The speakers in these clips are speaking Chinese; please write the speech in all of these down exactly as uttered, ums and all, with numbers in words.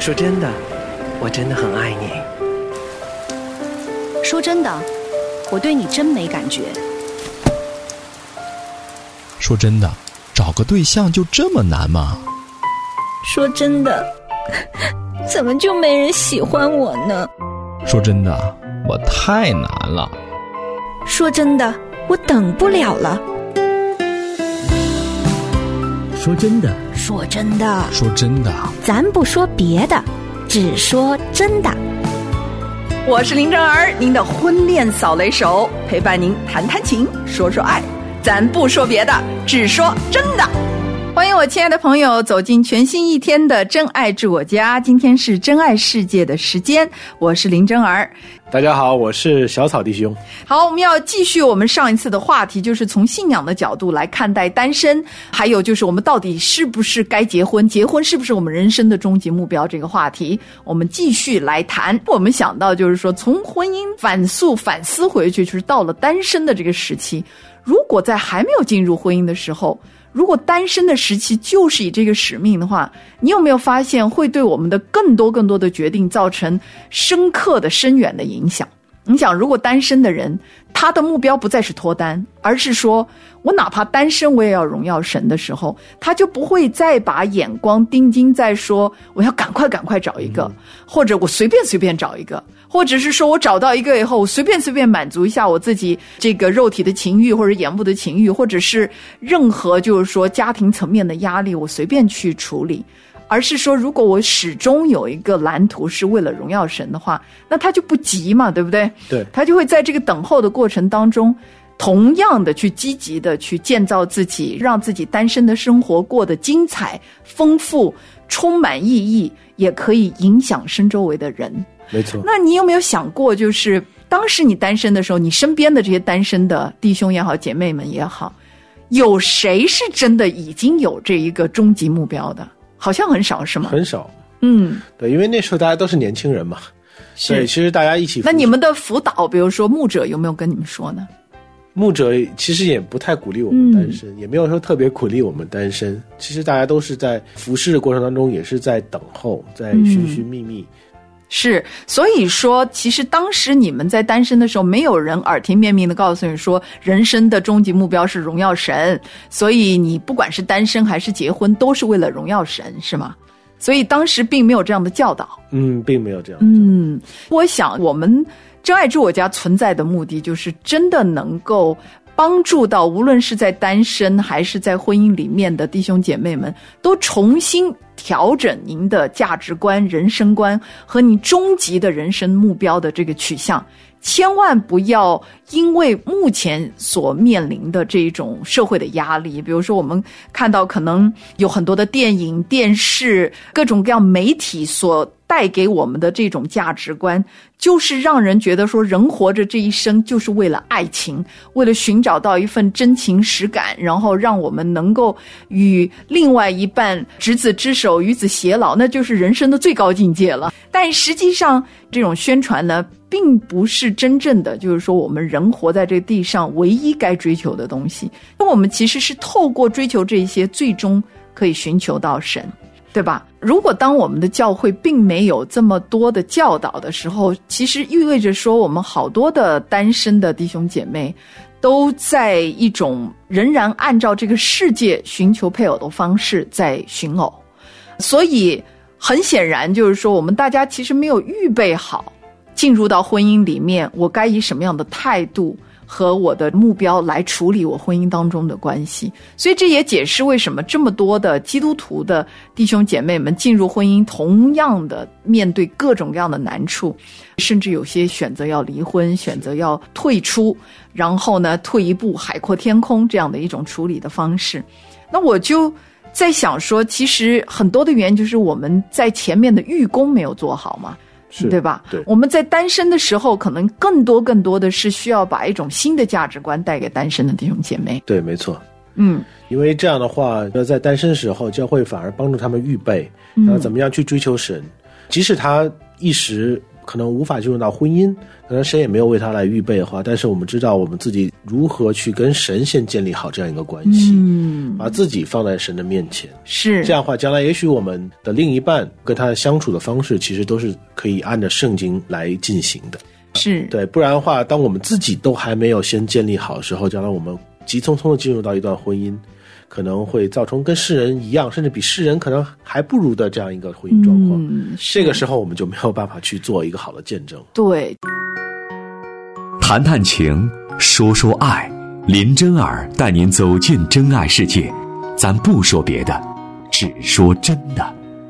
说真的，我真的很爱你。 说真的，我对你真没感觉。 说真的，找个对象就这么难吗？ 说真的，怎么就没人喜欢我呢？ 说真的，我太难了。 说真的，我等不了了。 说真的， 说真的， 说真的， 咱不说别的，只说真的。 我是林正儿，您的婚恋扫雷手，陪伴您谈谈情，说说爱，咱不说别的，只说真的。欢迎我亲爱的朋友走进全新一天的真爱住我家，今天是真爱世界的时间，我是林正儿。 大家好，我是小草弟兄。 好，我们要继续我们上一次的话题，就是从信仰的角度来看待单身，还有就是我们到底是不是该结婚，结婚是不是我们人生的终极目标，这个话题我们继续来谈。我们想到就是说，从婚姻反溯反思回去，就是到了单身的这个时期，如果在还没有进入婚姻的时候，如果单身的时期就是以这个使命的话，你有没有发现会对我们的更多更多的决定造成深刻的深远的影响？你想，如果单身的人他的目标不再是脱单，而是说我哪怕单身我也要荣耀神的时候，他就不会再把眼光盯睛在说我要赶快赶快找一个、嗯、或者我随便随便找一个，或者是说我找到一个以后我随便随便满足一下我自己这个肉体的情欲或者眼部的情欲，或者是任何就是说家庭层面的压力我随便去处理，而是说如果我始终有一个蓝图是为了荣耀神的话，那他就不急嘛，对不对？ 对， 他就会在这个等候的过程当中同样的去积极的去建造自己，让自己单身的生活过得精彩丰富充满意义，也可以影响身周围的人。 没错。 那你有没有想过，就是当时你单身的时候，你身边的这些单身的弟兄也好姐妹们也好，有谁是真的已经有这一个终极目标的？好像很少，是吗？ 很少。 嗯， 对，因为那时候大家都是年轻人嘛，所以其实大家一起。 那你们的辅导比如说牧者有没有跟你们说呢？ 牧者其实也不太鼓励我们单身、嗯、也没有说特别鼓励我们单身，其实大家都是在服侍的过程当中也是在等候，在寻寻觅觅、嗯、 是，所以说其实当时你们在单身的时候，没有人耳提面命的告诉你说人生的终极目标是荣耀神，所以你不管是单身还是结婚都是为了荣耀神，是吗？所以当时并没有这样的教导。 嗯，并没有这样的教导。 嗯，我想我们真爱住我家存在的目的就是真的能够帮助到无论是在单身还是在婚姻里面的弟兄姐妹们，都重新调整您的价值观、人生观和你终极的人生目标的这个取向。千万不要因为目前所面临的这种社会的压力，比如说我们看到可能有很多的电影、电视、各种各样媒体所带给我们的这种价值观，就是让人觉得说人活着这一生就是为了爱情，为了寻找到一份真情实感，然后让我们能够与另外一半执子之手与子偕老，那就是人生的最高境界了。但实际上这种宣传呢，并不是真正的就是说我们人活在这地上唯一该追求的东西，那我们其实是透过追求这些最终可以寻求到神，对吧？如果当我们的教会并没有这么多的教导的时候，其实意味着说我们好多的单身的弟兄姐妹都在一种仍然按照这个世界寻求配偶的方式在寻偶，所以很显然就是说我们大家其实没有预备好进入到婚姻里面，我该以什么样的态度和我的目标来处理我婚姻当中的关系。所以这也解释为什么这么多的基督徒的弟兄姐妹们进入婚姻同样的面对各种各样的难处，甚至有些选择要离婚，选择要退出，然后呢退一步海阔天空，这样的一种处理的方式。那我就在想说，其实很多的原因就是我们在前面的预工没有做好嘛，对吧？ 对， 我们在单身的时候可能更多更多的是需要把一种新的价值观带给单身的弟兄姐妹。 对，没错。 嗯， 因为这样的话在单身的时候教会反而帮助他们预备然后怎么样去追求神、嗯、即使他一时可能无法进入到婚姻，可能神也没有为他来预备的话，但是我们知道我们自己如何去跟神先建立好这样一个关系，嗯，把自己放在神的面前， 是这样的话，将来也许我们的另一半跟他相处的方式，其实都是可以按照圣经来进行的。 是对，不然的话，当我们自己都还没有先建立好的时候，将来我们急匆匆的进入到一段婚姻，可能会造成跟世人一样，甚至比世人可能还不如的这样一个婚姻状况，嗯，这个时候我们就没有办法去做一个好的见证。 对， 谈谈情，说说爱，林真儿带您走进真爱世界，咱不说别的，只说真的。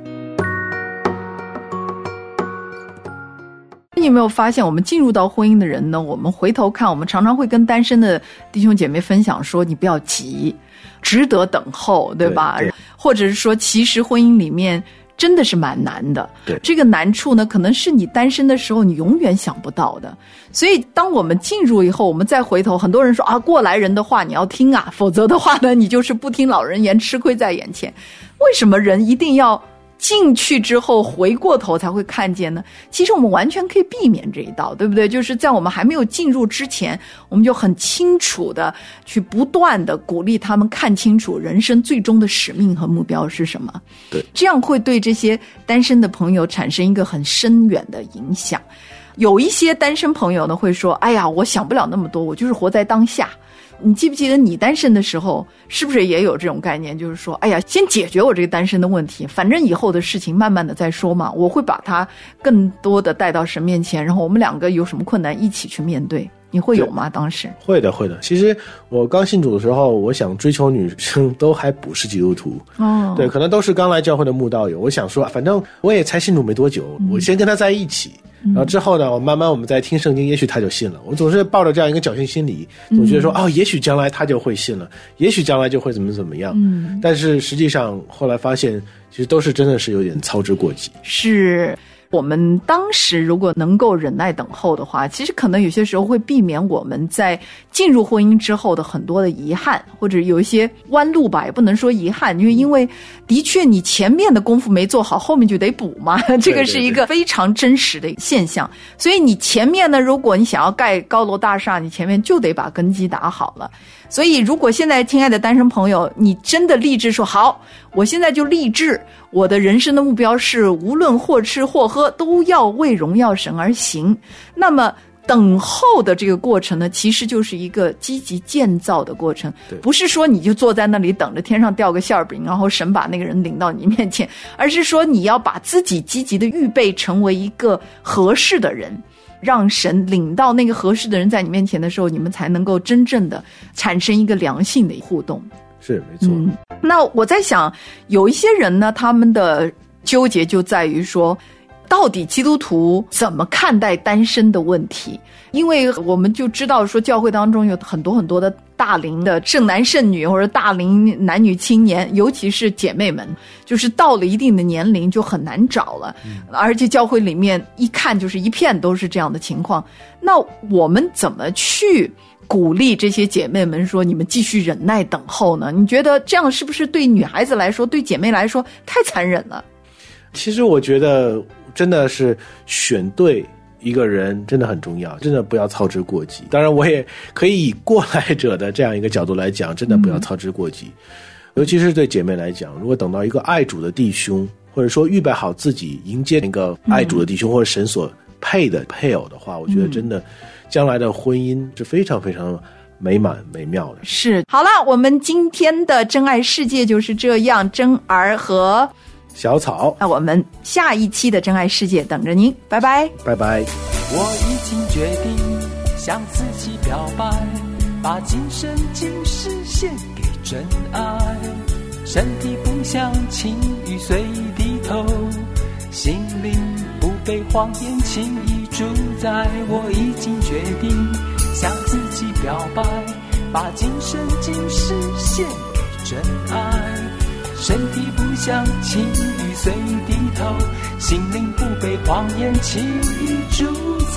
你有没有发现，我们进入到婚姻的人呢，我们回头看，我们常常会跟单身的弟兄姐妹分享说，你不要急，值得等候，对吧？ 对对， 或者是说，其实婚姻里面真的是蛮难的。 对， 这个难处呢，可能是你单身的时候你永远想不到的。所以当我们进入以后，我们再回头，很多人说啊，过来人的话你要听啊，否则的话呢，你就是不听老人言，吃亏在眼前。为什么人一定要进去之后回过头才会看见呢？其实我们完全可以避免这一道，对不对？就是在我们还没有进入之前，我们就很清楚的去不断的鼓励他们看清楚人生最终的使命和目标是什么。 对，这样会对这些单身的朋友产生一个很深远的影响。有一些单身朋友呢会说，哎呀，我想不了那么多，我就是活在当下。你记不记得你单身的时候是不是也有这种概念，就是说，哎呀，先解决我这个单身的问题，反正以后的事情慢慢的再说嘛，我会把它更多的带到神面前，然后我们两个有什么困难一起去面对。你会有吗？当时会的会的。其实我刚信主的时候，我想追求女生都还不是基督徒，哦，对，可能都是刚来教会的慕道友。我想说，反正我也才信主没多久，嗯，我先跟他在一起，然后之后呢，我慢慢我们再听圣经，也许他就信了。我总是抱着这样一个侥幸心理，总觉得说，嗯，哦，也许将来他就会信了，也许将来就会怎么怎么样。嗯，但是实际上后来发现，其实都是真的是有点操之过急。 是。我们当时如果能够忍耐等候的话，其实可能有些时候会避免我们在进入婚姻之后的很多的遗憾，或者有一些弯路吧，也不能说遗憾，因为因为的确你前面的功夫没做好，后面就得补嘛，这个是一个非常真实的现象。所以你前面呢，如果你想要盖高楼大厦，你前面就得把根基打好了。所以如果现在亲爱的单身朋友，你真的立志说好，我现在就立志，我的人生的目标是无论或吃或喝都要为荣耀神而行，那么等候的这个过程呢，其实就是一个积极建造的过程，不是说你就坐在那里等着天上掉个馅饼，然后神把那个人领到你面前，而是说你要把自己积极的预备成为一个合适的人，让神领到那个合适的人在你面前的时候，你们才能够真正的产生一个良性的互动。 是，没错。嗯， 那我在想，有一些人呢，他们的纠结就在于说，到底基督徒怎么看待单身的问题？因为我们就知道说，教会当中有很多很多的大龄的剩男剩女，或者大龄男女青年，尤其是姐妹们，就是到了一定的年龄就很难找了，嗯，而且教会里面一看就是一片都是这样的情况。那我们怎么去鼓励这些姐妹们说，你们继续忍耐等候呢？你觉得这样是不是对女孩子来说，对姐妹来说太残忍了？ 其实我觉得真的是选对一个人真的很重要，真的不要操之过急。当然我也可以以过来者的这样一个角度来讲，真的不要操之过急，嗯，尤其是对姐妹来讲，如果等到一个爱主的弟兄，或者说预备好自己迎接一个爱主的弟兄，嗯，或者神所配的配偶的话，我觉得真的将来的婚姻是非常非常美满美妙的。 是，好了，我们今天的真爱世界就是这样，真儿和小草， 那我们下一期的真爱世界等着您，拜拜拜拜。 我已经决定向自己表白，把今生今世献给真爱，身体不向情欲随意低头，心灵不被谎言轻易主宰。我已经决定向自己表白，把今生今世献给真爱，身体不向情欲随意低头，心灵不被谎言轻易主宰。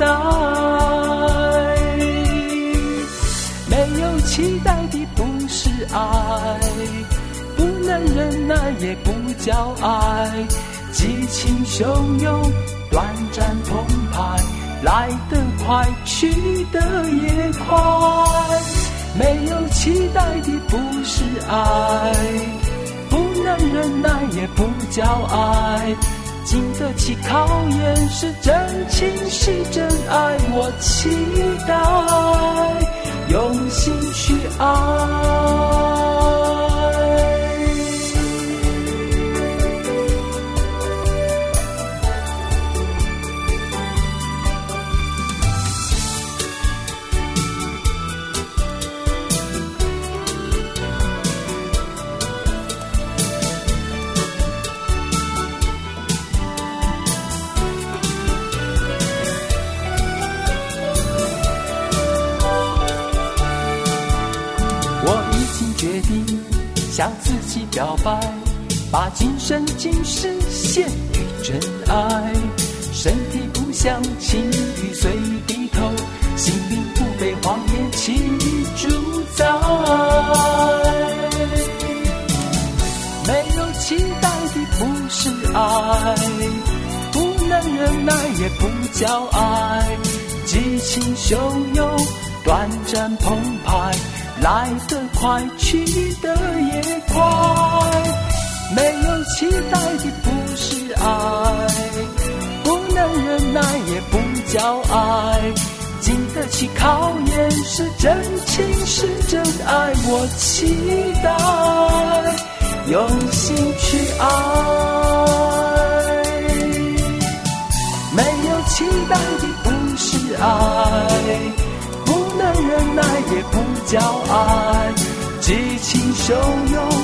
没有期待的不是爱，不能忍耐也不叫爱，激情汹涌短暂澎湃，来得快，去得也快。没有期待的不是爱，不能忍耐也不叫爱，经得起考验是真情是真爱，我期待用心去爱。决定向自己表白，把今生今世献给真爱，身体不向情欲随意低头，心灵不被谎言轻易主宰。没有期待的不是爱，不能忍耐也不叫爱，激情汹涌，短暂澎湃，来得快，去得也快。没有期待的不是爱，不能忍耐也不叫爱，经得起考验是真情是真爱，我期待用心去爱。没有期待的不是爱，不能忍耐也不叫爱，激情汹涌，